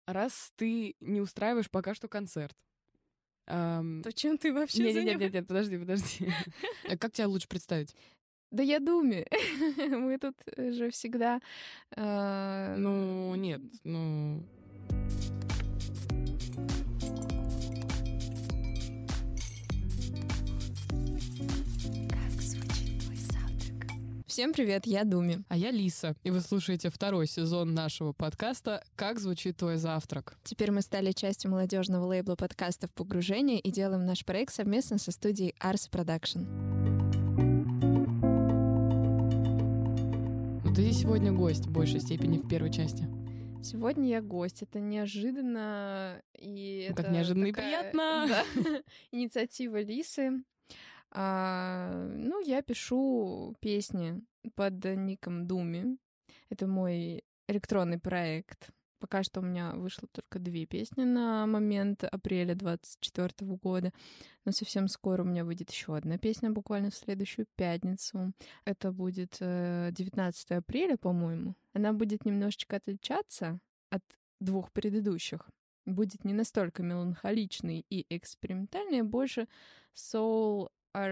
раз ты не устраиваешь пока что концерт, то чем ты вообще занимаешься? Нет, подожди. Как тебя лучше представить? Да я Думи. Мы тут же всегда... Нет. Всем привет, я Думи. А я Лиса, и вы слушаете второй сезон нашего подкаста «Как звучит твой завтрак?». Теперь мы стали частью молодежного лейбла подкастов «Погружение» и делаем наш проект совместно со студией Ars Production. Ты сегодня гость в большей степени в первой части. Сегодня я гость. Это неожиданно. И как это неожиданно такая, и приятно. Да, инициатива Лисы. Я пишу песни под ником Думи. Это мой электронный проект. Пока что у меня вышло только 2 песни на момент апреля 2024 года. Но совсем скоро у меня выйдет еще одна песня, буквально в следующую пятницу. Это будет 19 апреля, по-моему. Она будет немножечко отличаться от 2 предыдущих. Будет не настолько меланхоличной и экспериментальной, а больше soul,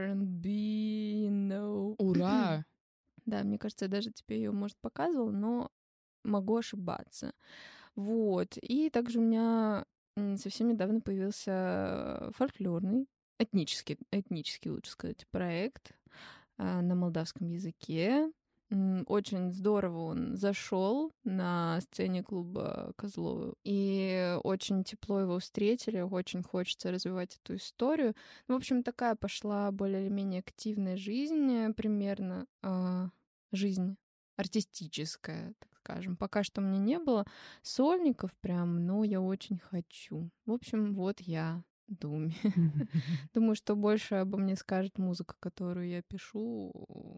R&B, Ура! Да, мне кажется, я даже тебе ее, может, показывала, но могу ошибаться. Вот. И также у меня совсем недавно появился фольклорный, этнический, лучше сказать, проект на молдавском языке. Очень здорово он зашел на сцене клуба Козлова. И очень тепло его встретили. Очень хочется развивать эту историю. В общем, такая пошла более или менее активная жизнь примерно. Жизнь артистическая, так скажем. Пока что мне не было сольников прям, но я очень хочу. В общем, вот я Думи. Думаю, что больше обо мне скажет музыка, которую я пишу.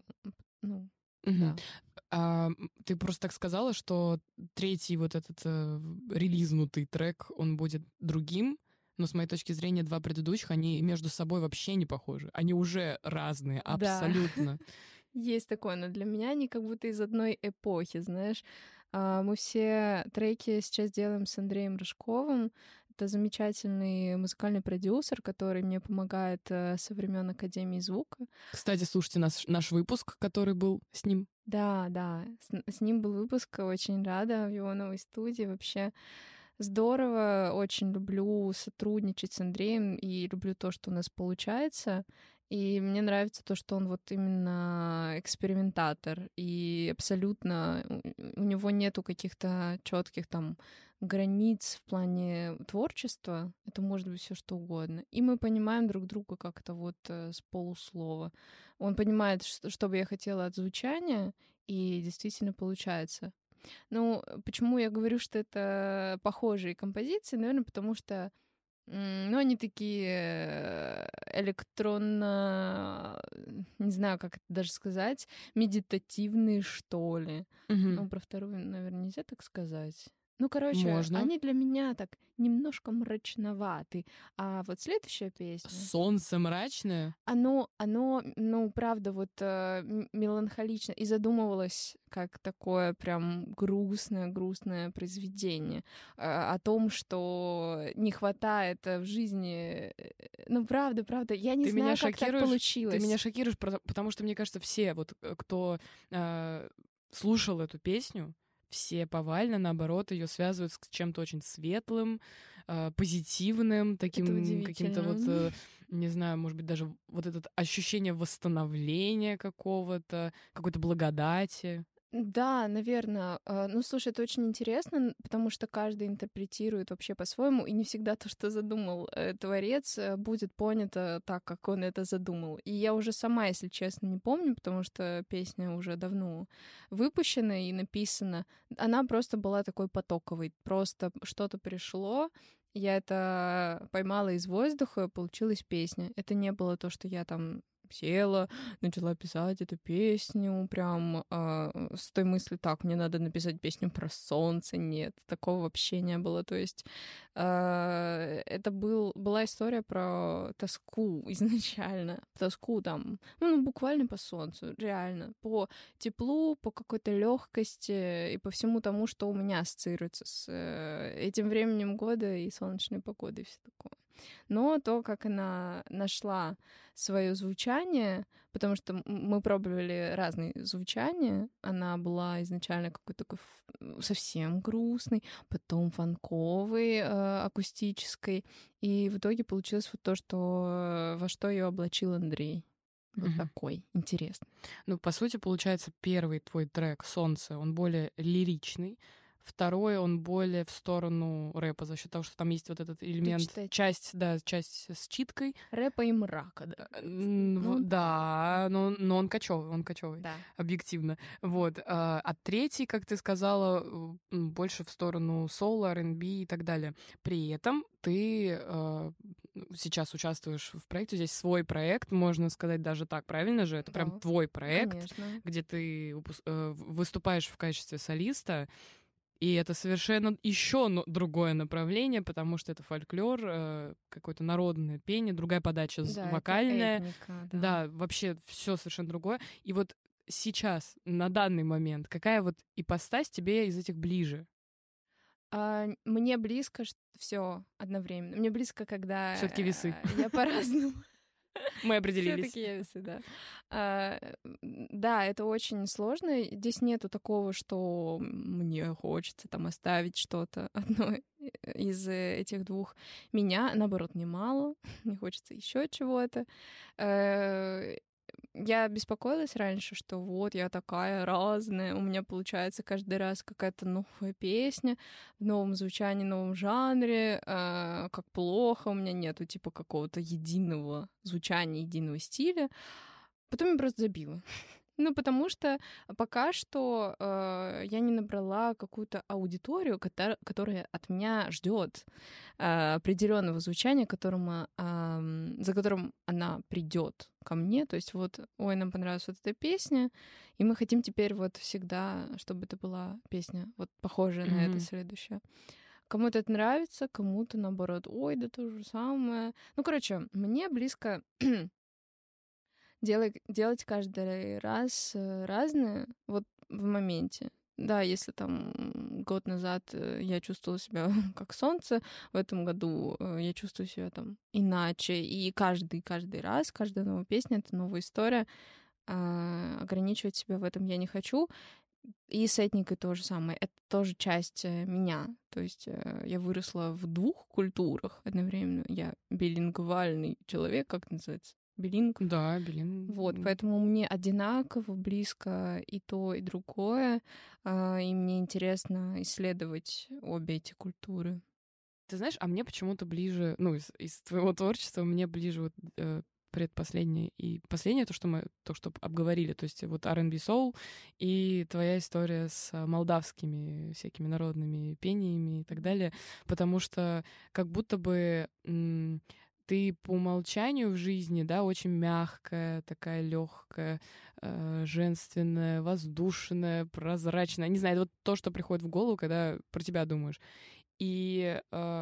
Да. Ты просто так сказала, что третий вот этот релизнутый трек, он будет другим, но с моей точки зрения 2 предыдущих, они между собой вообще не похожи. Они уже разные, абсолютно. Да. Есть такое, но для меня они как будто из одной эпохи, знаешь. Мы все треки сейчас делаем с Андреем Рожковым. Это замечательный музыкальный продюсер, который мне помогает со времен Академии звука. Кстати, слушайте наш выпуск, который был с ним. Да, с ним был выпуск, очень рада в его новой студии. Вообще здорово, очень люблю сотрудничать с Андреем и люблю то, что у нас получается. И мне нравится то, что он вот именно экспериментатор, и абсолютно у него нету каких-то четких там границ в плане творчества. Это может быть все что угодно. И мы понимаем друг друга как-то вот с полуслова. Он понимает, что бы я хотела от звучания, и действительно получается. Почему я говорю, что это похожие композиции? Наверное, потому что они такие электронно, не знаю, как это даже сказать, медитативные, что ли. Про вторую, наверное, нельзя так сказать. Можно. Они для меня так немножко мрачноваты. А вот следующая песня... Солнце мрачное? Оно, правда, вот меланхолично. И задумывалась как такое прям грустное произведение о том, что не хватает в жизни... правда. Я не знаю, как так получилось. Ты меня шокируешь, потому что, мне кажется, все, вот кто слушал эту песню, все повально, наоборот, ее связывают с чем-то очень светлым, позитивным, таким каким-то вот, не знаю, может быть, даже вот это ощущение восстановления какого-то, какой-то благодати. Да, наверное. Слушай, это очень интересно, потому что каждый интерпретирует вообще по-своему, и не всегда то, что задумал творец, будет понято так, как он это задумал. И я уже сама, если честно, не помню, потому что песня уже давно выпущена и написана. Она просто была такой потоковой. Просто что-то пришло, я это поймала из воздуха, получилась песня. Это не было то, что я там села, начала писать эту песню, прям с той мыслью, так, мне надо написать песню про солнце. Нет, такого вообще не было. То есть это была история про тоску изначально. Тоску там, ну, буквально по солнцу, реально. По теплу, по какой-то легкости и по всему тому, что у меня ассоциируется с этим временем года и солнечной погодой, и все такое. Но то, как она нашла свое звучание, потому что мы пробовали разные звучания. Она была изначально какой-то такой совсем грустный, потом фанковый, акустической. И в итоге получилось вот то, что во что ее облачил Андрей. Вот такой интересный. Ну, по сути, получается, первый твой трек «Солнце», он более лиричный. Второй, он более в сторону рэпа, за счет того, что там есть вот этот элемент, часть с читкой. Рэпа и мрака, да. Да, но он кочевый, да. Объективно. Вот. А третий, как ты сказала, больше в сторону соул, R&B и так далее. При этом ты сейчас участвуешь в проекте, здесь свой проект, можно сказать даже так, правильно же? Это прям твой проект, конечно. Где ты выступаешь в качестве солиста. И это совершенно еще другое направление, потому что это фольклор, какое-то народное пение, другая подача вокальная. Это этника, да, вообще все совершенно другое. И вот сейчас, на данный момент, какая вот ипостась тебе из этих ближе? Мне близко все одновременно. Мне близко, когда Все-таки весы. Я по-разному. Мы определились. Все-таки я весы, да. Да, это очень сложно. Здесь нету такого, что мне хочется там оставить что-то одно из этих двух. Меня, наоборот, немало. Мне хочется еще чего-то. Я беспокоилась раньше, что вот я такая разная, у меня получается каждый раз какая-то новая песня в новом звучании, новом жанре, как плохо, у меня нету типа какого-то единого звучания, единого стиля. Потом я просто забила. Ну, потому что пока что я не набрала какую-то аудиторию, которая от меня ждет определенного звучания, за которым она придет ко мне. То есть вот, ой, нам понравилась вот эта песня, и мы хотим теперь вот всегда, чтобы это была песня вот похожая на это следующая. Кому-то это нравится, кому-то наоборот, ой, да то же самое. Ну, короче, мне близко делать каждый раз разное вот в моменте. Да, если там год назад я чувствовала себя как солнце, в этом году я чувствую себя там иначе. И каждый раз, каждая новая песня — это новая история. Ограничивать себя в этом я не хочу. И с этникой то же самое. Это тоже часть меня. То есть я выросла в двух культурах одновременно. Я билингвальный человек, как это называется? Билинг. Да, билинг. Вот, поэтому мне одинаково близко и то, и другое, и мне интересно исследовать обе эти культуры. Ты знаешь, а мне почему-то ближе, ну, из твоего творчества, мне ближе вот предпоследнее и последнее, то, что мы обговорили, то есть вот R&B Soul и твоя история с молдавскими всякими народными пениями и так далее, потому что как будто бы ты по умолчанию в жизни, да, очень мягкая, такая легкая, женственная, воздушная, прозрачная. Не знаю, это вот то, что приходит в голову, когда про тебя думаешь. И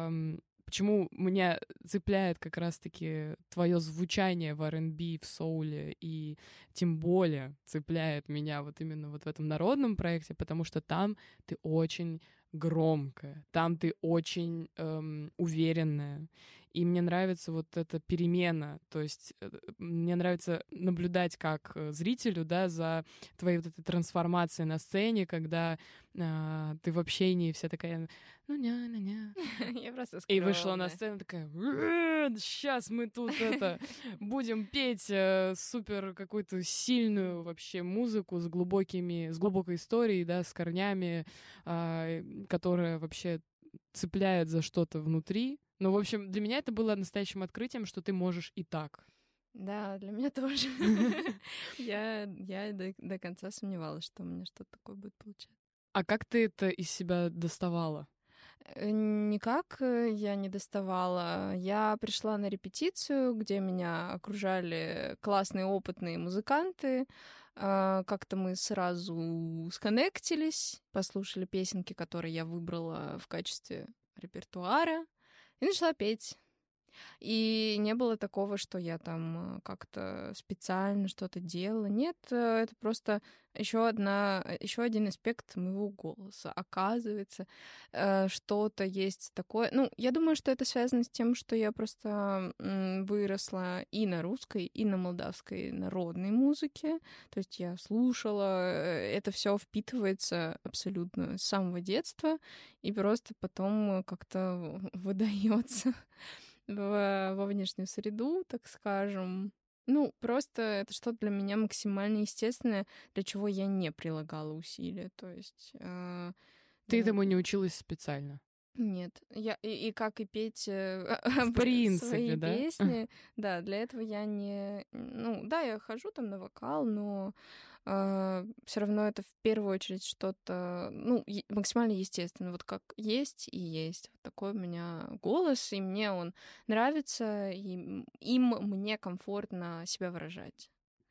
почему меня цепляет как раз-таки твое звучание в R&B, в соуле, и тем более цепляет меня вот именно вот в этом народном проекте, потому что там ты очень громкая, там ты очень уверенная. И мне нравится вот эта перемена, то есть мне нравится наблюдать как зрителю, да, за твоей вот этой трансформацией на сцене, когда ты в общении вся такая, ну ня-ня-ня. Я просто скромная. И вышла на сцену такая, сейчас мы тут будем петь супер какую-то сильную вообще музыку с глубокой историей, да, с корнями, которая вообще цепляет за что-то внутри. Ну, в общем, для меня это было настоящим открытием, что ты можешь и так. Да, для меня тоже. Я до конца сомневалась, что у меня что-то такое будет получаться. А как ты это из себя доставала? Не никак я не доставала. Я пришла на репетицию, где меня окружали классные опытные музыканты. Как-то мы сразу сконнектились, послушали песенки, которые я выбрала в качестве репертуара, и начала петь. И не было такого, что я там как-то специально что-то делала. Нет, это просто еще один аспект моего голоса. Оказывается, что-то есть такое. Ну, я думаю, что это связано с тем, что я просто выросла и на русской, и на молдавской народной музыке. То есть я слушала, это все впитывается абсолютно с самого детства, и просто потом как-то выдается во внешнюю среду, так скажем. Ну, просто это что-то для меня максимально естественное, для чего я не прилагала усилия. То есть... Ты этому не училась специально? Нет. И как и петь В принципе, свои да? песни, да, для этого я не... Ну, да, я хожу там на вокал, но все равно это в первую очередь что-то, ну, максимально естественно. Вот как есть и есть. Вот такой у меня голос, и мне он нравится, и им мне комфортно себя выражать.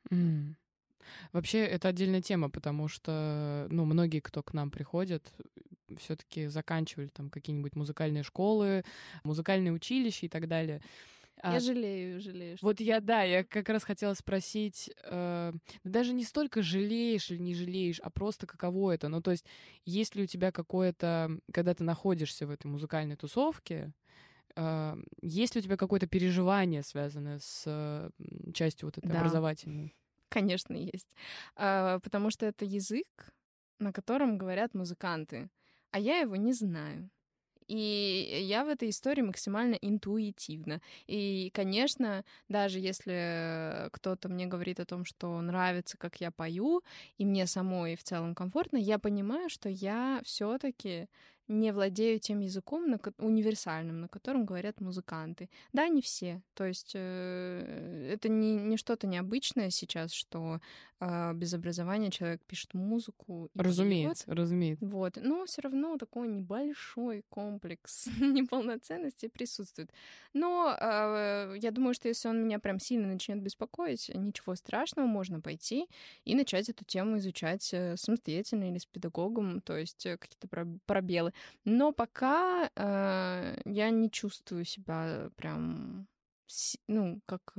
Вообще, это отдельная тема, потому что, ну, многие, кто к нам приходят, все-таки заканчивали там какие-нибудь музыкальные школы, музыкальные училища и так далее. Я жалею. Вот я как раз хотела спросить, даже не столько жалеешь или не жалеешь, а просто каково это. Ну, то есть, есть ли у тебя какое-то, когда ты находишься в этой музыкальной тусовке, есть ли у тебя какое-то переживание, связанное с частью вот этой образовательной? Конечно, есть. Потому что это язык, на котором говорят музыканты, а я его не знаю. И я в этой истории максимально интуитивна. И, конечно, даже если кто-то мне говорит о том, что нравится, как я пою, и мне самой в целом комфортно, я понимаю, что я все-таки не владею тем языком универсальным, на котором говорят музыканты. Да, не все. То есть это не что-то необычное сейчас, что без образования человек пишет музыку и поёт. Разумеется. Вот. Но все равно такой небольшой комплекс неполноценности присутствует. Но я думаю, что если он меня прям сильно начнет беспокоить, ничего страшного, можно пойти и начать эту тему изучать самостоятельно или с педагогом, то есть какие-то пробелы. Но пока я не чувствую себя прям, ну,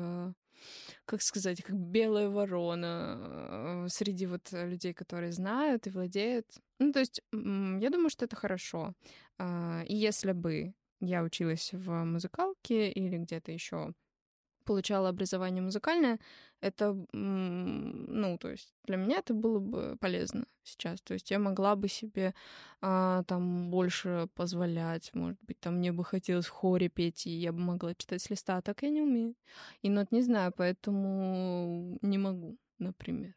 как сказать, как белая ворона среди вот людей, которые знают и владеют. Ну, то есть я думаю, что это хорошо. И если бы я училась в музыкалке или где-то еще получала образование музыкальное, это, ну, то есть для меня это было бы полезно сейчас. То есть я могла бы себе там больше позволять, может быть, там мне бы хотелось в хоре петь, и я бы могла читать с листа, а так я не умею. И нот не знаю, поэтому не могу, например.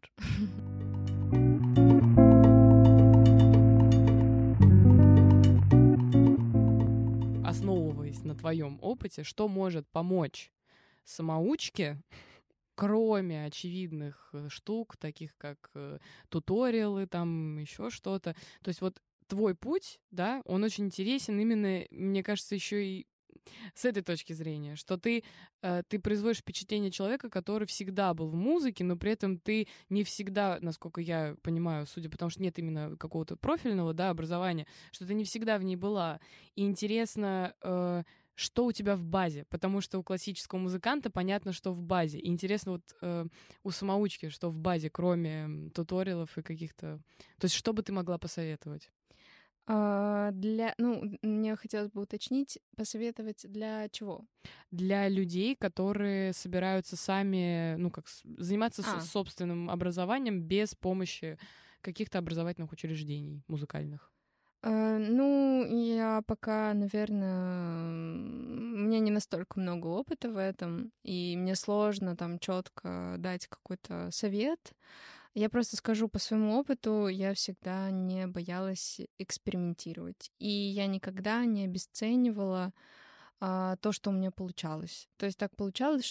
Основываясь на твоем опыте, что может помочь самоучке, кроме очевидных штук, таких как туториалы, там еще что-то. То есть вот твой путь, да, он очень интересен именно, мне кажется, еще и с этой точки зрения, что ты производишь впечатление человека, который всегда был в музыке, но при этом ты не всегда, насколько я понимаю, судя по тому, что нет именно какого-то профильного, да, образования, что ты не всегда в ней была. И интересно, что у тебя в базе, потому что у классического музыканта понятно, что в базе. И интересно вот у самоучки, что в базе, кроме туториалов и каких-то... То есть что бы ты могла посоветовать? Ну, мне хотелось бы уточнить, посоветовать для чего? Для людей, которые собираются сами, ну, как заниматься собственным образованием без помощи каких-то образовательных учреждений музыкальных. Ну, я пока, наверное, у меня не настолько много опыта в этом, и мне сложно там четко дать какой-то совет. Я просто скажу по своему опыту, я всегда не боялась экспериментировать. И я никогда не обесценивала то, что у меня получалось. То есть так получалось, что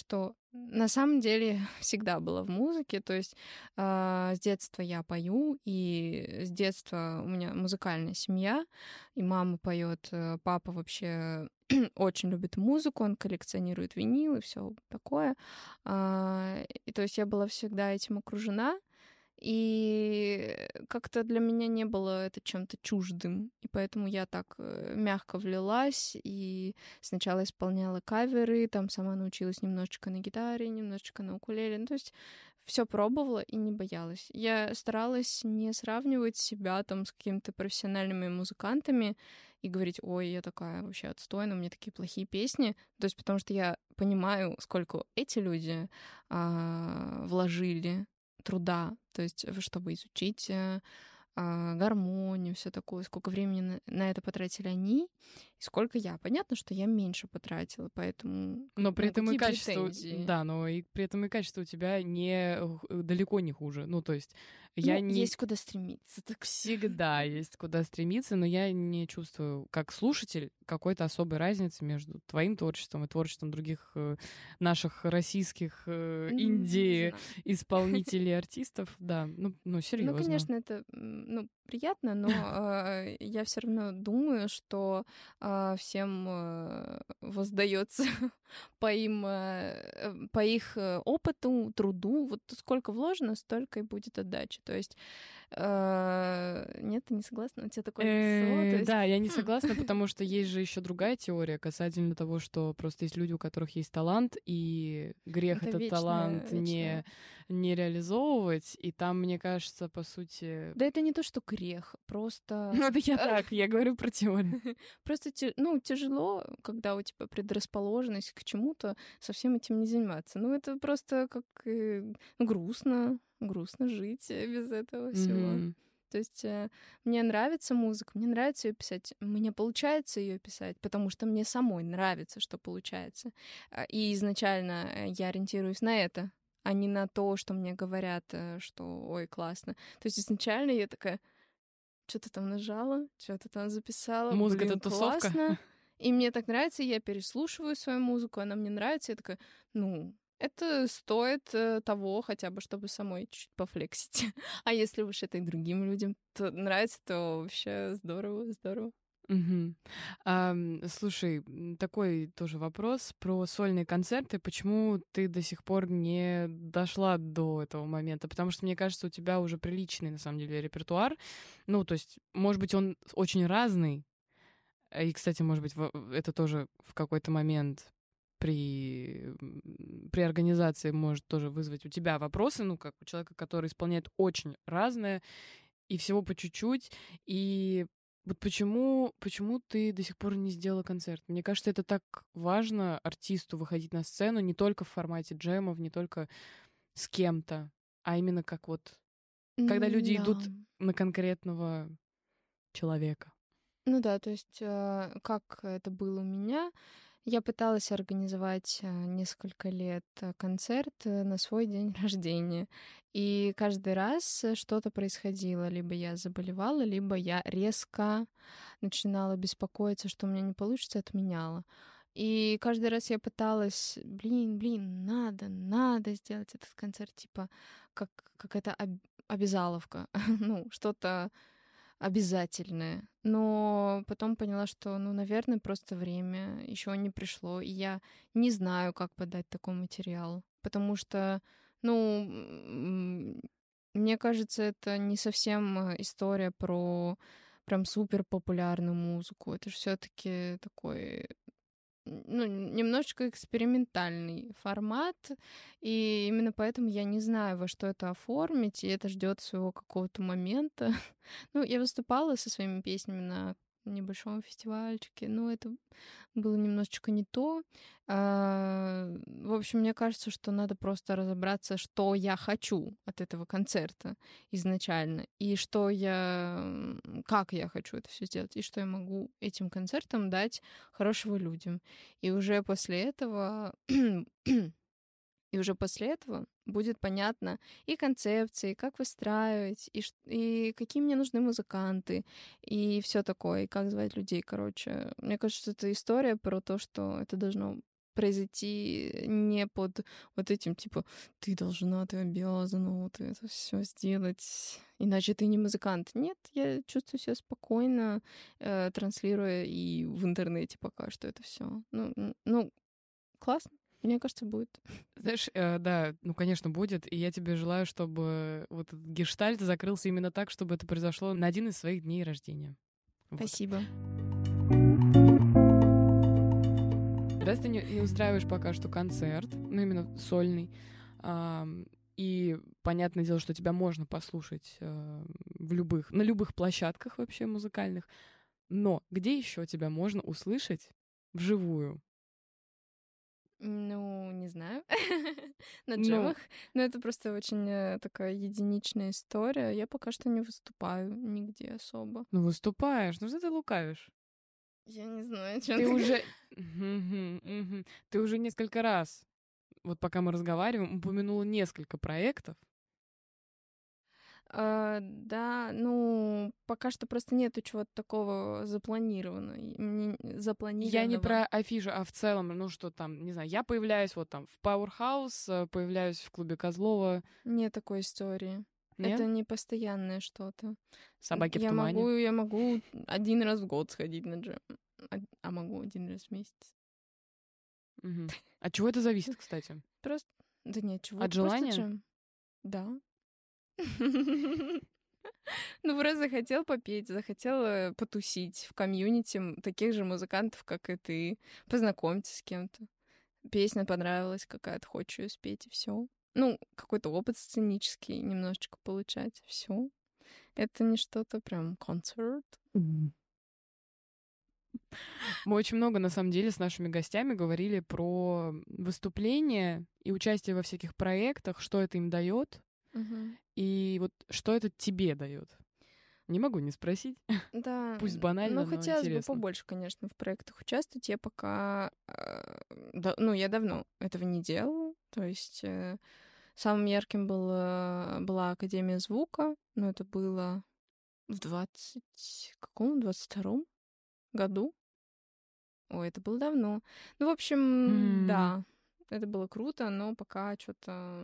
На самом деле всегда была в музыке, то есть с детства я пою, и с детства у меня музыкальная семья, и мама поет, папа вообще очень любит музыку, он коллекционирует винил и все такое. И то есть я была всегда этим окружена, и как-то для меня не было это чем-то чуждым. И поэтому я так мягко влилась и сначала исполняла каверы, там сама научилась немножечко на гитаре, немножечко на укулеле. Ну, то есть все пробовала и не боялась. Я старалась не сравнивать себя там с какими-то профессиональными музыкантами и говорить, ой, я такая вообще отстойная, у меня такие плохие песни. То есть потому что я понимаю, сколько эти люди вложили труда, то есть чтобы изучить гармонию, все такое, сколько времени на это потратили они, и сколько я. Понятно, что я меньше потратила, поэтому Но при ну, этом и какие качество, претензии? да, но и при этом и качество у тебя далеко не хуже. Ну, то есть я Ну, не есть куда стремиться, так что. всегда есть куда стремиться, но я не чувствую, как слушатель, какой-то особой разницы между твоим творчеством и творчеством других наших российских Не знаю. инди-исполнителей, артистов. Да, ну Ну, серьезно. конечно, это ну, приятно, но я все равно думаю, что всем воздается по их опыту, труду. Вот сколько вложено, столько и будет отдача. То есть нет, ты не согласна? У тебя такое лицо, то есть. Да, я не согласна, потому что есть же еще другая теория касательно того, что просто есть люди, у которых есть талант, и грех Это этот талант вечная. не реализовывать. И там, мне кажется, по сути... Да это не то, что грех, просто. Ну, это я так, я говорю про теорию. Просто ну, тяжело, когда у тебя предрасположенность к чему-то, со всем этим не заниматься. Ну, это просто как грустно, грустно жить без этого всего. Мгм. То есть мне нравится музыка, мне нравится ее писать, мне получается ее писать, потому что мне самой нравится, что получается. И изначально я ориентируюсь на это, а не на то, что мне говорят, что ой, классно. То есть изначально я такая, что-то там нажала, что-то там записала, Музыка — это блин, тусовка. классно. И мне так нравится, я переслушиваю свою музыку, она мне нравится, я такая, ну, это стоит того хотя бы, чтобы самой чуть пофлексить. А если уж это и другим людям то нравится, то вообще здорово, здорово. Мгм. Слушай, такой тоже вопрос про сольные концерты. Почему ты до сих пор не дошла до этого момента? Потому что, мне кажется, у тебя уже приличный, на самом деле, репертуар. Ну, то есть, может быть, он очень разный. И, кстати, может быть, это тоже в какой-то момент при организации может тоже вызвать у тебя вопросы, ну, как у человека, который исполняет очень разное, и всего по чуть-чуть. И вот почему ты до сих пор не сделала концерт? Мне кажется, это так важно артисту выходить на сцену не только в формате джемов, не только с кем-то, а именно как вот, когда люди Да. идут на конкретного человека. Ну да, то есть как это было у меня, я пыталась организовать несколько лет концерт на свой день рождения. И каждый раз что-то происходило. Либо я заболевала, либо я резко начинала беспокоиться, что у меня не получится, отменяла. И каждый раз я пыталась, блин, надо сделать этот концерт, типа, как какая-то обязаловка, ну, что-то обязательное. Но потом поняла, что, ну, наверное, просто время еще не пришло, и я не знаю, как подать такой материал, потому что, ну, мне кажется, это не совсем история про прям супер популярную музыку. Это же все-таки такой ну, немножечко экспериментальный формат, и именно поэтому я не знаю, во что это оформить, и это ждет своего какого-то момента. Ну, я выступала со своими песнями на небольшом фестивальчике, но это было немножечко не то. В общем, мне кажется, что надо просто разобраться, что я хочу от этого концерта изначально, и как я хочу это все сделать, и что я могу этим концертом дать хорошего людям. И уже после этого и уже после этого будет понятно и концепции, как выстраивать, и какие мне нужны музыканты, и все такое, и как звать людей. Короче, мне кажется, это история про то, что это должно произойти не под вот этим, типа, ты должна, ты обязана вот это все сделать, иначе ты не музыкант. Нет, я чувствую себя спокойно, транслируя и в интернете пока что это все. Ну, классно. Мне кажется, будет. Знаешь, да, ну, конечно, будет. И я тебе желаю, чтобы вот этот гештальт закрылся именно так, чтобы это произошло на один из своих дней рождения. Вот. Спасибо. Раз ты не устраиваешь пока что концерт, ну, именно сольный, и понятное дело, что тебя можно послушать на любых площадках вообще музыкальных, но где еще тебя можно услышать вживую? Ну, не знаю. На Ну, джемах. Но это просто очень такая единичная история. Я пока что не выступаю нигде особо. ну выступаешь, ну что ты лукавишь? Я не знаю, о чем Ты ты уже... Мгм, мгм. Ты уже несколько раз, вот пока мы разговариваем, упомянула несколько проектов. Да, ну, пока что просто нету чего-то такого Я не запланированного. про афишу, а в целом, ну что там, не знаю, я появляюсь вот там в Powerhouse, появляюсь в клубе Козлова. Нет такой истории. Нет? Это не постоянное что-то. Собаки в тумане. Я могу один раз в год сходить на джем, а могу один раз в месяц. Мгм. От чего это зависит, кстати? Просто, да нет, чего, От просто желания? джем. Да. Ну, просто захотел попеть, захотел потусить в комьюнити таких же музыкантов, как и ты, познакомиться с кем-то. Песня понравилась какая-то, хочешь ее спеть, и все. Ну, какой-то опыт сценический немножечко получать, все. Это не что-то прям концерт. Мы очень много, на самом деле, с нашими гостями говорили про выступления и участие во всяких проектах, что это им дает, Мгм. и вот что это тебе дает. Не могу не спросить. Да, Пусть ну банально, но хотелось бы интересно. побольше, конечно, в проектах участвовать. Я пока, ну, я давно этого не делала. То есть самым ярким была Академия звука, но это было в 22-м году. Ой, это было давно. Ну, в общем, М, да, это было круто, но пока что-то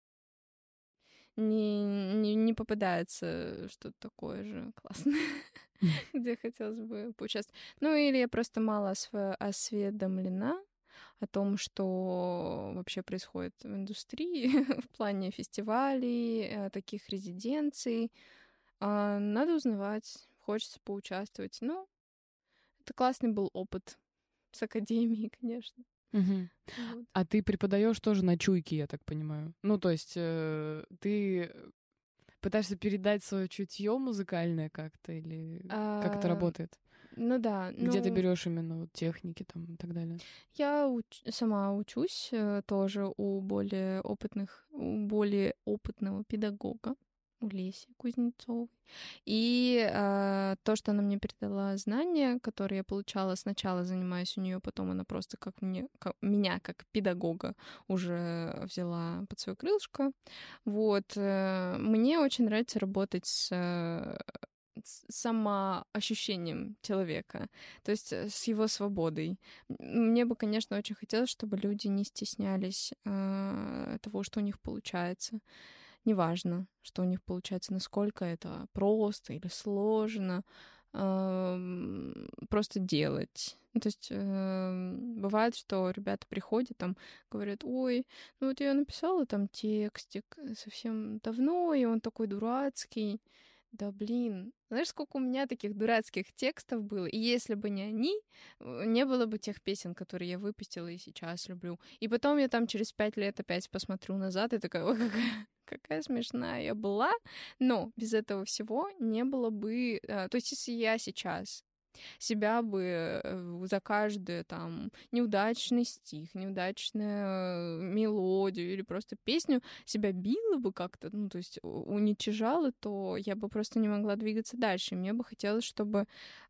не попадается что-то такое же классное, где хотелось бы поучаствовать. Ну, или я просто мало осведомлена о том, что вообще происходит в индустрии в плане фестивалей, таких резиденций. Надо узнавать, хочется поучаствовать. Ну, это классный был опыт с академией, конечно. мгм. Вот. А ты преподаешь тоже на чуйке, я так понимаю. Ну, то есть ты пытаешься передать свое чутье музыкальное как-то, или как это А, работает? ну да, Где ты ну берешь именно вот техники там и так далее? я сама учусь тоже у более опытного педагога, у Леси Кузнецовой. И то, что она мне передала знания, которые я получала сначала, занимаясь у нее, потом она просто меня как педагога уже взяла под свое крылышко. Вот. Мне очень нравится работать с самоощущением человека, то есть с его свободой. Мне бы, конечно, очень хотелось, чтобы люди не стеснялись того, что у них получается. Неважно, что у них получается, насколько это просто или сложно, просто делать. Ну, то есть бывает, что ребята приходят, там говорят: ой, ну вот я написала там текстик совсем давно, и он такой дурацкий. Да блин, знаешь, сколько у меня таких дурацких текстов было? И если бы не они, не было бы тех песен, которые я выпустила и сейчас люблю. И потом я там через 5 лет опять посмотрю назад и такая: ой, какая смешная я была. Но без этого всего не было бы... То есть если я сейчас себя бы за каждый там неудачный стих, неудачную мелодию или просто песню себя била бы как-то, ну, то есть уничижала, то я бы просто не могла двигаться дальше. И мне бы хотелось, чтобы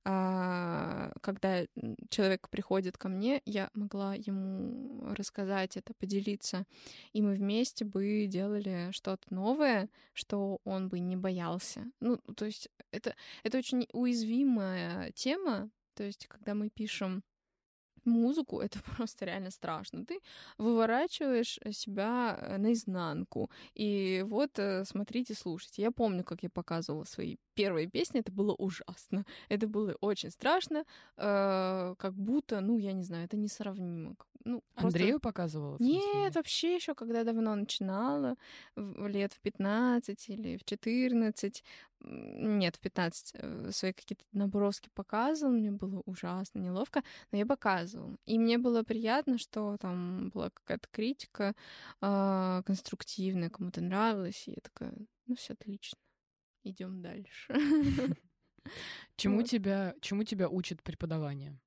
когда человек приходит ко мне, я могла ему рассказать это, поделиться, и мы вместе бы делали что-то новое, что он бы не боялся. Ну, то есть это очень уязвимая тема, то есть когда мы пишем музыку — это просто реально страшно. Ты выворачиваешь себя наизнанку. И вот смотрите, слушайте. Я помню, как я показывала свои первые песни, это было ужасно. Это было очень страшно, как будто, ну, я не знаю, это несравнимо. Ну, просто... Андрею показывала? В Нет, смысле? вообще еще когда давно начинала, лет в 15 или в 14, нет, в 15 свои какие-то наброски показывала, мне было ужасно неловко, но я показывала. И мне было приятно, что там была какая-то критика конструктивная, кому-то нравилось, и я такая, ну все отлично, идем дальше. Чему тебя учит преподавание?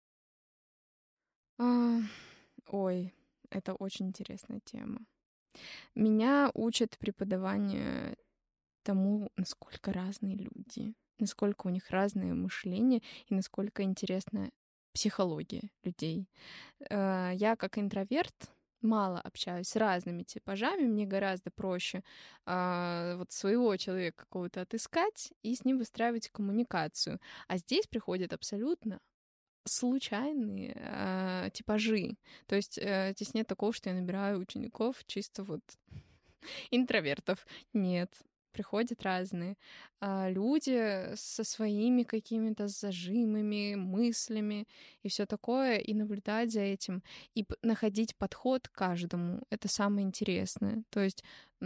Ой, это очень интересная тема. Меня учат преподавание тому, насколько разные люди, насколько у них разное мышление и насколько интересна психология людей. Я как интроверт мало общаюсь с разными типажами, мне гораздо проще вот своего человека какого-то отыскать и с ним выстраивать коммуникацию. А здесь приходят абсолютно случайные типажи. То есть здесь нет такого, что я набираю учеников чисто вот интровертов. Нет. Приходят разные люди со своими какими-то зажимами, мыслями и все такое, и наблюдать за этим, и находить подход к каждому. Это самое интересное. То есть,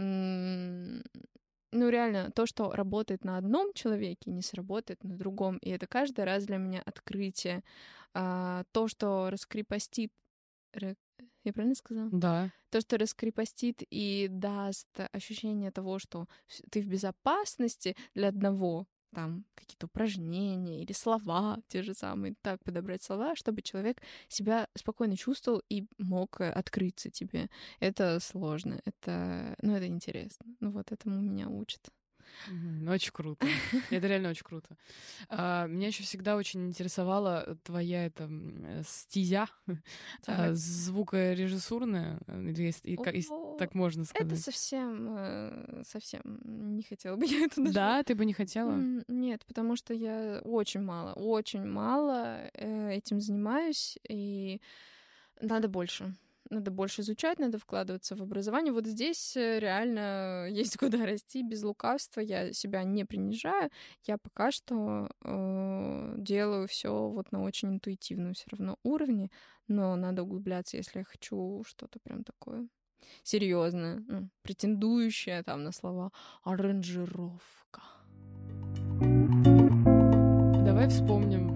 ну реально, то, что работает на одном человеке, не сработает на другом. И это каждый раз для меня открытие. То, что раскрепостит... Я правильно сказала? Да. То, что раскрепостит и даст ощущение того, что ты в безопасности для одного, там какие-то упражнения или слова те же самые, так подобрать слова, чтобы человек себя спокойно чувствовал и мог открыться тебе. Это сложно, это интересно. Ну вот этому меня учат. Очень круто. Это реально очень круто. Меня еще всегда очень интересовала твоя стезя звукорежиссурная, если так можно сказать. Это совсем не хотела бы я это даже. Да, ты бы не хотела? Нет, потому что я очень мало этим занимаюсь, и надо больше. Надо больше изучать, надо вкладываться в образование. Вот здесь реально есть куда расти, без лукавства. Я себя не принижаю. Я пока что делаю все вот на очень интуитивном все равно уровне, но надо углубляться, если я хочу что-то прям такое серьезное, претендующее там на слова аранжировка. Давай вспомним.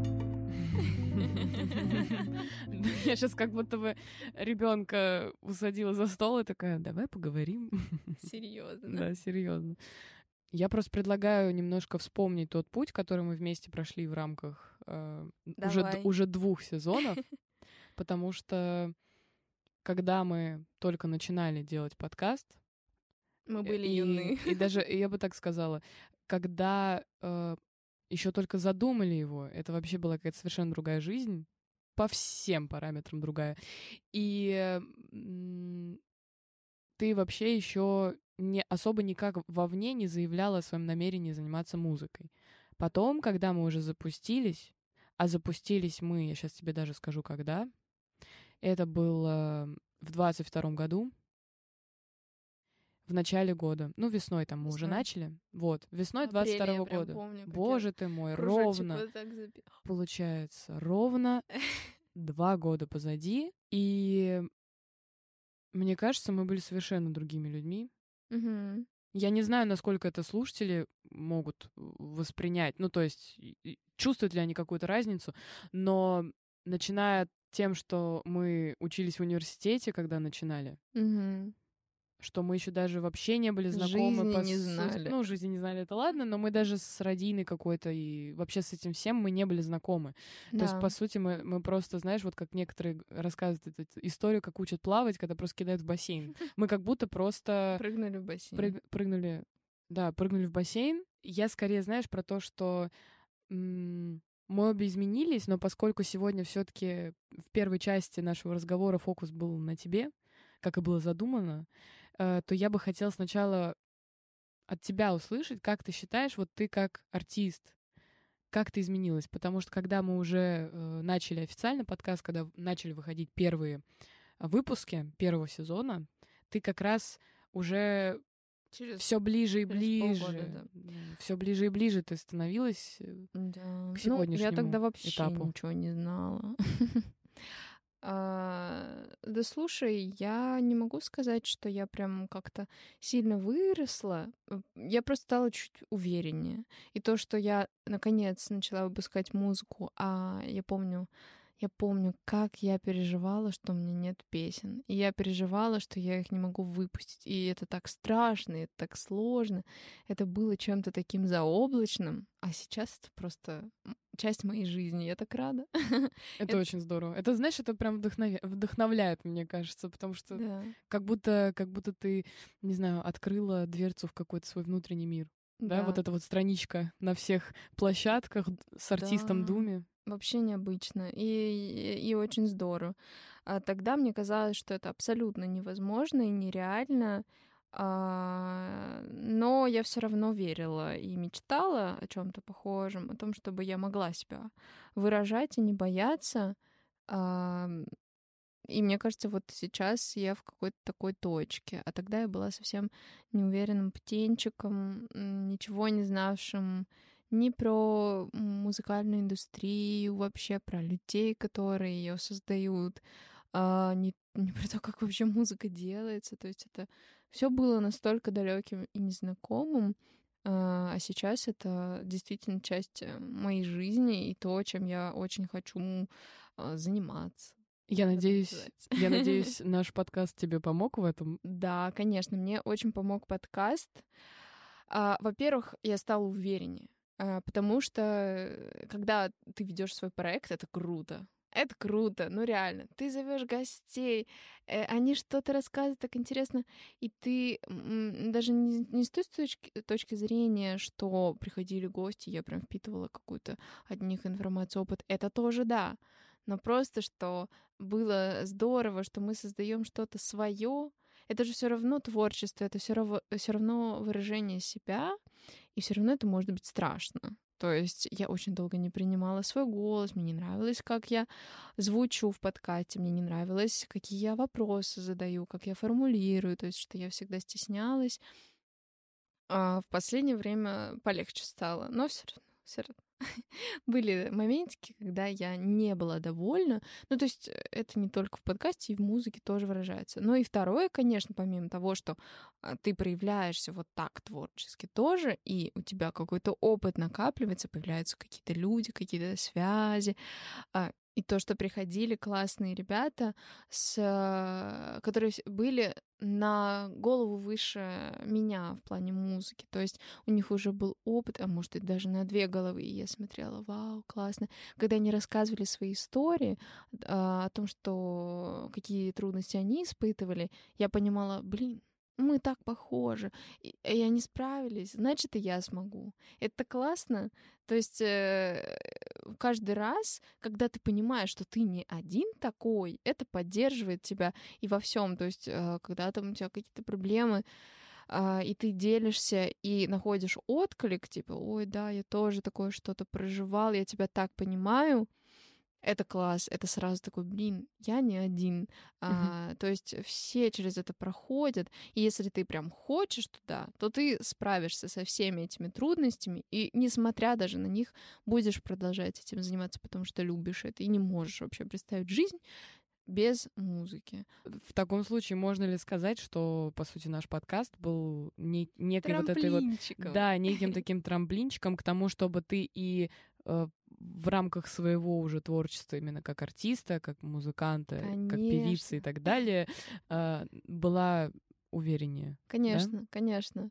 Я сейчас как будто бы ребенка усадила за стол и такая, давай поговорим. Серьезно. Да, серьезно. Я просто предлагаю немножко вспомнить тот путь, который мы вместе прошли в рамках уже 2 сезонов, потому что когда мы только начинали делать подкаст, мы были юны. И даже, я бы так сказала, когда еще только задумали его, это вообще была какая-то совершенно другая жизнь, по всем параметрам другая. И ты вообще еще особо никак вовне не заявляла о своем намерении заниматься музыкой. Потом, когда мы уже запустились, а запустились мы, я сейчас тебе даже скажу, когда, это было в 22-м году, в начале года. Ну, весной там мы уже начали. Вот, весной 22-го года. Помню, Боже ты мой, ровно. Получается, ровно 2 года позади. И мне кажется, мы были совершенно другими людьми. Угу. Я не знаю, насколько это слушатели могут воспринять. Ну, то есть, чувствуют ли они какую-то разницу. Но начиная тем, что мы учились в университете, когда начинали, что мы еще даже вообще не были знакомы. Жизни не знали. Ну, жизни не знали, это ладно, но мы даже с родиной какой-то и вообще с этим всем мы не были знакомы. Да. То есть, по сути, мы просто, знаешь, вот как некоторые рассказывают эту историю, как учат плавать, когда просто кидают в бассейн. Мы как будто просто... Прыгнули в бассейн. Прыгнули в бассейн. Я скорее, знаешь, про то, что мы обе изменились, но поскольку сегодня все-таки в первой части нашего разговора фокус был на тебе, как и было задумано, то я бы хотела сначала от тебя услышать, как ты считаешь, вот ты как артист, как ты изменилась? Потому что когда мы уже начали официально подкаст, когда начали выходить первые выпуски первого сезона, ты как раз уже все ближе и ближе, все ближе и ближе ты становилась к сегодняшнему я тогда вообще этапу. ничего не знала. Да слушай, я не могу сказать, что я прям как-то сильно выросла. Я просто стала чуть увереннее. И то, что я наконец начала выпускать музыку, я помню, как я переживала, что у меня нет песен. И я переживала, что я их не могу выпустить. И это так страшно, и это так сложно. Это было чем-то таким заоблачным. А сейчас это просто часть моей жизни. Я так рада. Это очень здорово. Это, знаешь, это прям вдохновляет, мне кажется, потому что Да. как будто ты, не знаю, открыла дверцу в какой-то свой внутренний мир. Да, вот эта вот страничка на всех площадках с артистом Думи. Вообще необычно и очень здорово. А тогда мне казалось, что это абсолютно невозможно и нереально, но я все равно верила и мечтала о чем-то похожем, о том, чтобы я могла себя выражать и не бояться. Ам, И мне кажется, вот сейчас я в какой-то такой точке, а тогда я была совсем неуверенным птенчиком, ничего не знавшим ни про музыкальную индустрию, вообще про людей, которые ее создают, не про то, как вообще музыка делается. То есть это все было настолько далеким и незнакомым, а сейчас это действительно часть моей жизни и то, чем я очень хочу заниматься. Я как это надеюсь, называется. наш подкаст тебе помог в этом. Да, конечно, мне очень помог подкаст. Во-первых, я стала увереннее, потому что когда ты ведешь свой проект, это круто. Это круто, ну реально. Ты зовешь гостей, они что-то рассказывают так интересно, и ты даже не с той точки зрения, что приходили гости, я прям впитывала какую-то от них информацию, опыт. Это тоже да. Но просто, что было здорово, что мы создаем что-то свое, это же все равно творчество, это все равно выражение себя, и все равно это может быть страшно. То есть я очень долго не принимала свой голос, мне не нравилось, как я звучу в подкасте, мне не нравилось, какие я вопросы задаю, как я формулирую, то есть что я всегда стеснялась. А в последнее время полегче стало, но все равно. Были моментики, когда я не была довольна. Ну, то есть это не только в подкасте, и в музыке тоже выражается. Но и второе, конечно, помимо того, что ты проявляешься вот так творчески тоже, и у тебя какой-то опыт накапливается, появляются какие-то люди, какие-то связи, и то, что приходили классные ребята, которые были на голову выше меня в плане музыки. То есть у них уже был опыт, а может и даже на 2 головы. И я смотрела, вау, классно. Когда они рассказывали свои истории о том, что какие трудности они испытывали, я понимала, блин, мы так похожи, и они справились, значит, и я смогу. Это классно. То есть каждый раз, когда ты понимаешь, что ты не один такой, это поддерживает тебя и во всем. То есть когда там у тебя какие-то проблемы, и ты делишься и находишь отклик, типа, ой, да, я тоже такое что-то проживал, я тебя так понимаю, это класс, это сразу такой, блин, я не один. То есть все через это проходят, и если ты прям хочешь туда, то ты справишься со всеми этими трудностями, и несмотря даже на них, будешь продолжать этим заниматься, потому что любишь это, и не можешь вообще представить жизнь без музыки. В таком случае можно ли сказать, что, по сути, наш подкаст был некой вот этой вот... Да, неким таким трамплинчиком к тому, чтобы ты и в рамках своего уже творчества, именно как артиста, как музыканта, как певицы и так далее, была увереннее. Конечно, да? конечно.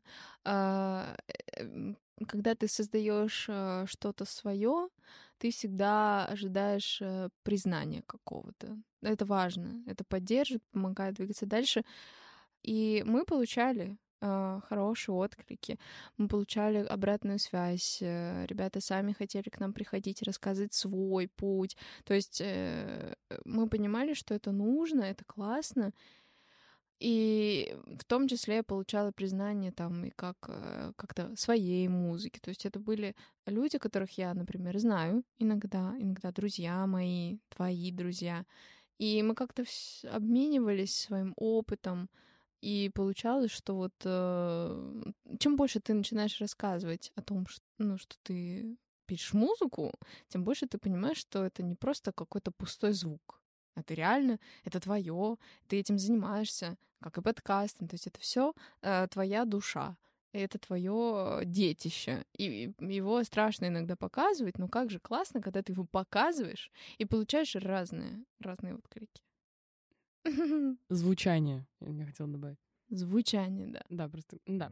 Когда ты создаешь что-то свое, ты всегда ожидаешь признания какого-то. Это важно. Это поддерживает, помогает двигаться дальше. И мы получали хорошие отклики, мы получали обратную связь. Ребята сами хотели к нам приходить, рассказывать свой путь. То есть мы понимали, что это нужно, это классно. И в том числе я получала признание там и как как-то своей музыки. То есть это были люди, которых я, например, знаю иногда друзья мои, твои друзья. И мы как-то обменивались своим опытом. И получалось, что вот чем больше ты начинаешь рассказывать о том, что ты пишешь музыку, тем больше ты понимаешь, что это не просто какой-то пустой звук. Это реально, это твое, ты этим занимаешься, как и подкастом. То есть это все твоя душа. И это твое детище. И его страшно иногда показывать, но как же классно, когда ты его показываешь и получаешь разные отклики. Звучание, я хотела добавить. Звучание, да. Да, просто, да.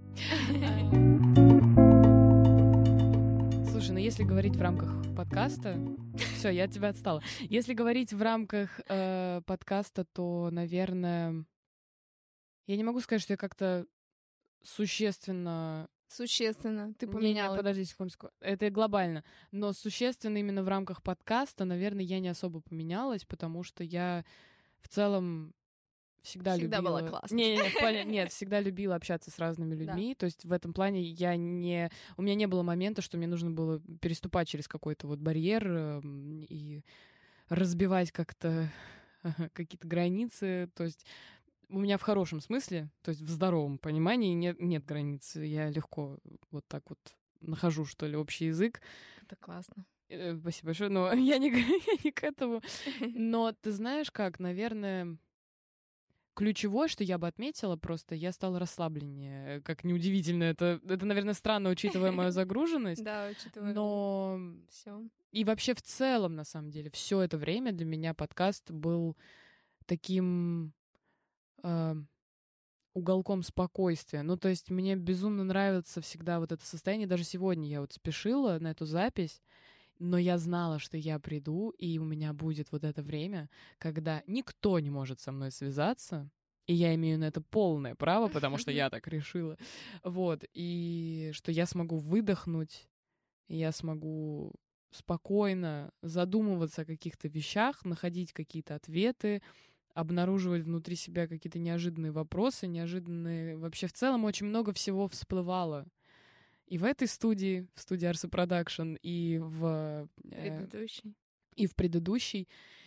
Слушай, ну если говорить в рамках подкаста... Все, я от тебя отстала. Если говорить в рамках подкаста, то, наверное... Я не могу сказать, что я как-то существенно... Существенно. Ты Не, поменяла. подожди секундочку. Это глобально. Но существенно именно в рамках подкаста, наверное, я не особо поменялась, потому что я в целом всегда любила... была классной. Нет, всегда любила общаться с разными людьми. То есть в этом плане у меня не было момента, что мне нужно было переступать через какой-то вот барьер и разбивать как-то какие-то границы. То есть у меня в хорошем смысле, то есть в здоровом понимании нет границ. Я легко вот так вот нахожу, что ли, общий язык. Это классно. Спасибо большое, но я не к этому. Но ты знаешь как, наверное... Ключевое, что я бы отметила, просто я стала расслабленнее. Как неудивительно, это, наверное, странно, учитывая мою загруженность. Да, учитывая. Но Все. и вообще в целом, на самом деле, все это время для меня подкаст был таким уголком спокойствия. Ну, то есть мне безумно нравится всегда вот это состояние. Даже сегодня я вот спешила на эту запись, но я знала, что я приду, и у меня будет вот это время, когда никто не может со мной связаться, и я имею на это полное право, потому что я так решила. Вот, и что я смогу выдохнуть, я смогу спокойно задумываться о каких-то вещах, находить какие-то ответы, обнаруживать внутри себя какие-то неожиданные вопросы, неожиданные... Вообще в целом очень много всего всплывало. И в этой студии, в студии Arso Production, и в предыдущей.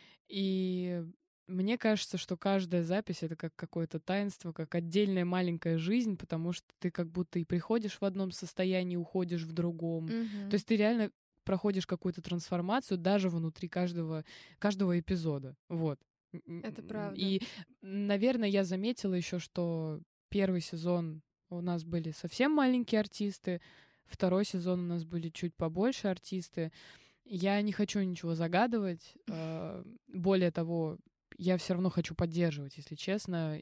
И мне кажется, что каждая запись — это как какое-то таинство, как отдельная маленькая жизнь, потому что ты как будто и приходишь в одном состоянии, уходишь в другом. То есть ты реально проходишь какую-то трансформацию даже внутри каждого эпизода. Вот. Это правда. И, наверное, я заметила еще, что первый сезон у нас были совсем маленькие артисты, второй сезон у нас были чуть побольше артисты. Я не хочу ничего загадывать. Более того, я все равно хочу поддерживать, если честно,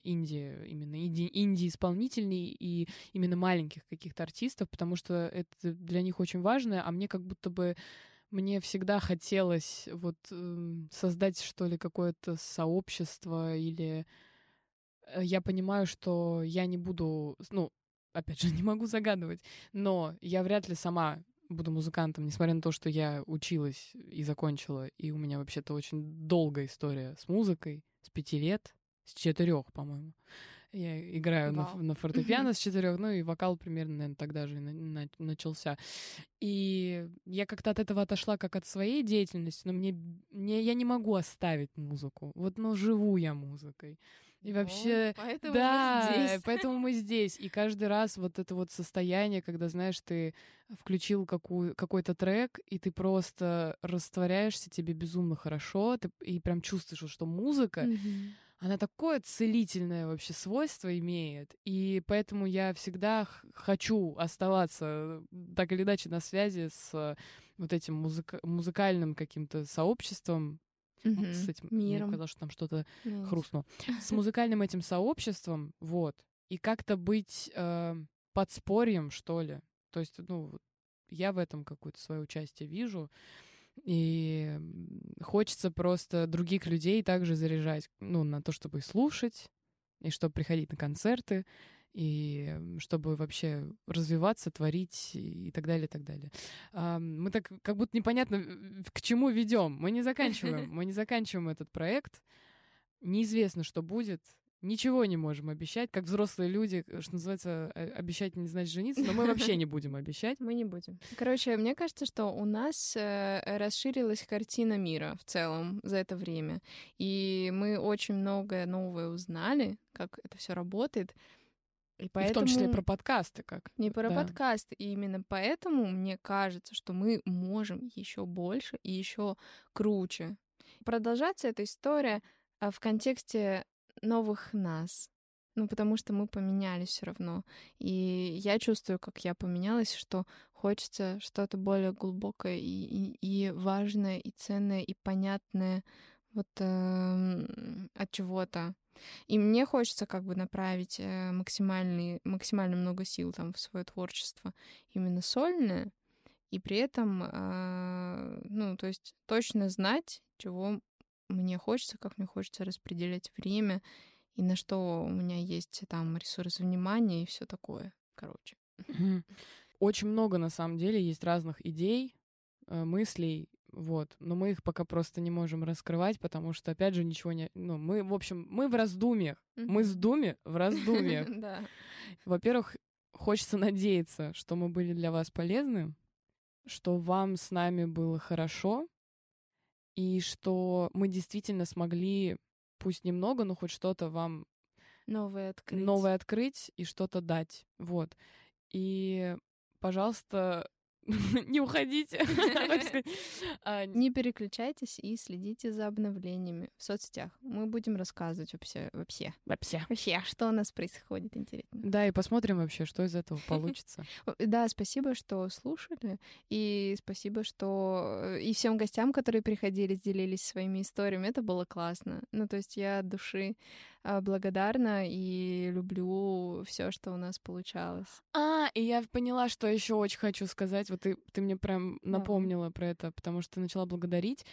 инди-исполнителей и именно маленьких каких-то артистов, потому что это для них очень важно, а мне как будто бы мне всегда хотелось вот создать, что ли, какое-то сообщество, или я понимаю, что я не буду, ну, опять же, не могу загадывать, но я вряд ли сама буду музыкантом, несмотря на то, что я училась и закончила, и у меня вообще-то очень долгая история с музыкой, с 5 лет, с 4, по-моему. Я играю на фортепиано с 4, ну и вокал примерно, наверное, тогда же начался. И я как-то от этого отошла как от своей деятельности, но я не могу оставить музыку. Вот, ну, живу я музыкой. И вообще, поэтому да, мы здесь. поэтому мы здесь. И каждый раз вот это вот состояние, когда, знаешь, ты включил какой-то трек, и ты просто растворяешься, тебе безумно хорошо, и прям чувствуешь, что музыка, она такое целительное вообще свойство имеет, и поэтому я всегда хочу оставаться так или иначе на связи с вот этим музыкальным каким-то сообществом, с этим миром. Мне казалось, что там что-то хрустнуло. С музыкальным этим сообществом, вот, и как-то быть подспорьем, что ли. То есть, ну, я в этом какое-то свое участие вижу. И хочется просто других людей также заряжать, ну, на то, чтобы слушать, и чтобы приходить на концерты, и чтобы вообще развиваться, творить и так далее, и так далее. Мы так как будто непонятно к чему ведем. Мы не заканчиваем этот проект. Неизвестно, что будет. ничего не можем обещать, как взрослые люди, что называется, обещать не значит жениться, но мы вообще не будем обещать. Мы не будем. Короче, мне кажется, что у нас расширилась картина мира в целом за это время. И мы очень многое новое узнали, как это все работает. И поэтому... в том числе про подкасты как. Не про подкасты. И именно поэтому мне кажется, что мы можем еще больше и еще круче. Продолжаться эта история в контексте новых нас. Ну, потому что мы поменялись все равно. И я чувствую, как я поменялась, что хочется что-то более глубокое и важное, и ценное, и понятное вот от чего-то. И мне хочется как бы направить максимально много сил там в свое творчество именно сольное, и при этом, ну, то есть точно знать, чего мне хочется, как мне хочется распределять время, и на что у меня есть там ресурс внимания и все такое, короче. Очень много, на самом деле, есть разных идей, мыслей, вот. Но мы их пока просто не можем раскрывать, потому что, опять же, ничего не... Ну, мы, в общем, мы в раздумьях. Мы с Думи в раздумьях. Во-первых, хочется надеяться, что мы были для вас полезны, что вам с нами было хорошо, и что мы действительно смогли, пусть немного, но хоть что-то вам новое открыть и что-то дать. Вот. И, пожалуйста, не уходите. Не переключайтесь и следите за обновлениями в соцсетях. Мы будем рассказывать вообще, что у нас происходит, интересно. Да, и посмотрим вообще, что из этого получится. Да, спасибо, что слушали, и спасибо, что и всем гостям, которые приходили, делились своими историями. Это было классно. Ну, то есть я от души благодарна и люблю все, что у нас получалось. И я поняла, что еще очень хочу сказать. Вот ты мне прям напомнила про это, потому что начала благодарить.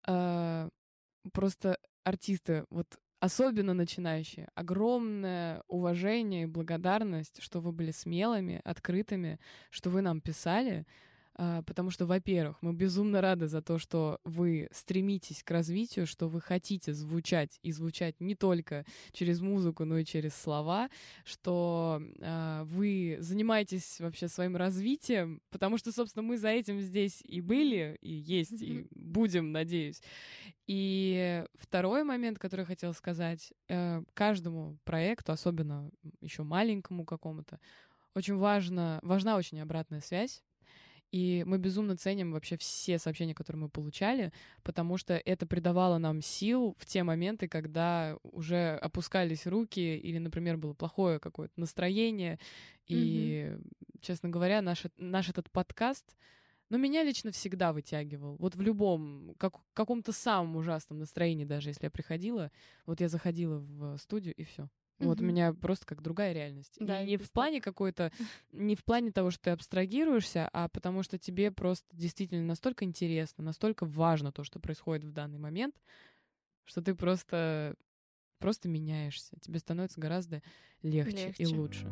Просто артисты, вот особенно начинающие, огромное уважение и благодарность, что вы были смелыми, открытыми, что вы нам писали. Потому что, во-первых, мы безумно рады за то, что вы стремитесь к развитию, что вы хотите звучать, и звучать не только через музыку, но и через слова, что вы занимаетесь вообще своим развитием, потому что, собственно, мы за этим здесь и были, и есть, и будем, надеюсь. И второй момент, который я хотела сказать, каждому проекту, особенно еще маленькому какому-то, очень важна очень обратная связь. И мы безумно ценим вообще все сообщения, которые мы получали, потому что это придавало нам сил в те моменты, когда уже опускались руки или, например, было плохое какое-то настроение. И, честно говоря, наш этот подкаст, ну, меня лично всегда вытягивал. Вот в любом, каком-то самом ужасном настроении, даже если я приходила, вот я заходила в студию, и все. Вот у меня просто как другая реальность. Да, и не в плане какой-то, не в плане того, что ты абстрагируешься, а потому что тебе просто действительно настолько интересно, настолько важно то, что происходит в данный момент, что ты просто меняешься. Тебе становится гораздо легче. И лучше.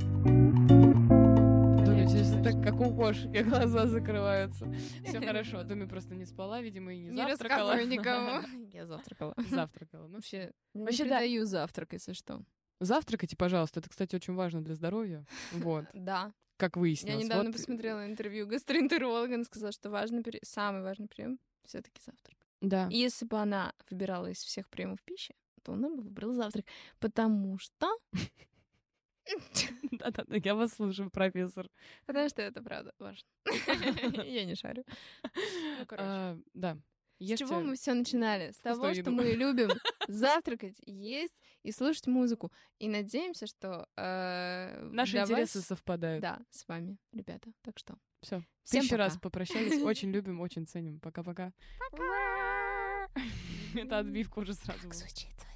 Дуня, сейчас так, как у кошки, глаза закрываются. Все хорошо. Дуня просто не спала, видимо, и не завтракала. Не рассказывай никому. Я завтракала. Завтракала. Ну, вообще даю завтрак, если что. Завтракайте, пожалуйста. Это, кстати, очень важно для здоровья. Вот. Да. Как выяснилось. Я недавно посмотрела интервью гастроэнтеролога, она сказала, что самый важный прием все-таки завтрак. Да. И если бы она выбирала из всех приемов пищи, то она бы выбрала завтрак. Потому что... Да-да-да, я вас слушаю, профессор. Потому что это правда важно. Я не шарю. Да. С чего мы все начинали? С того, что мы любим завтракать, есть и слушать музыку. И надеемся, что наши интересы совпадают. Да, с вами, ребята. Так что все. Тысячу раз попрощались. Очень любим, очень ценим. Пока-пока. Это отбивка уже сразу. Звучит.